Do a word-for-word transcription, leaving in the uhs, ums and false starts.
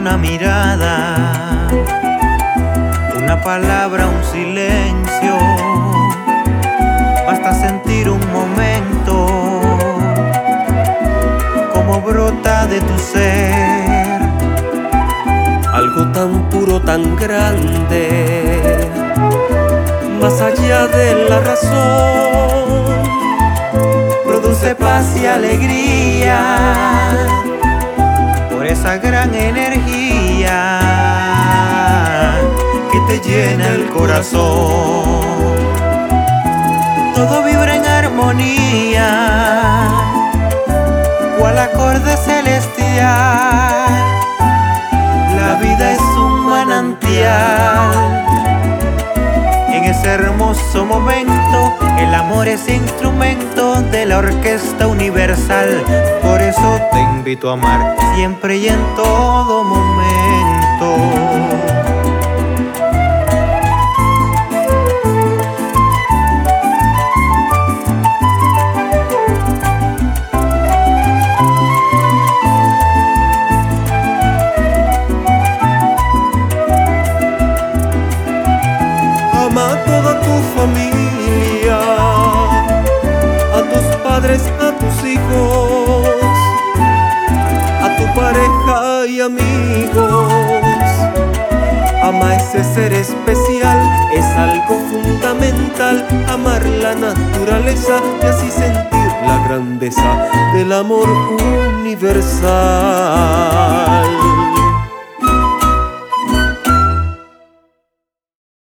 una mirada, una palabra, un silencio, basta sentir un momento como brota de tu ser. Algo tan puro, tan grande, más allá de la razón, produce paz y alegría por esa gran energía que te llena el corazón. Todo vibra en armonía, cual acorde celestial. La vida es un manantial. En ese hermoso momento, el amor es instrumento de la orquesta universal. Por eso te invito a amar siempre y en todo momento. Ama a toda tu familia, a tus padres, a tus hijos, a tu pareja y amigos. Ama a ese ser especial, es algo fundamental. Amar la naturaleza y así sentir la grandeza del amor universal.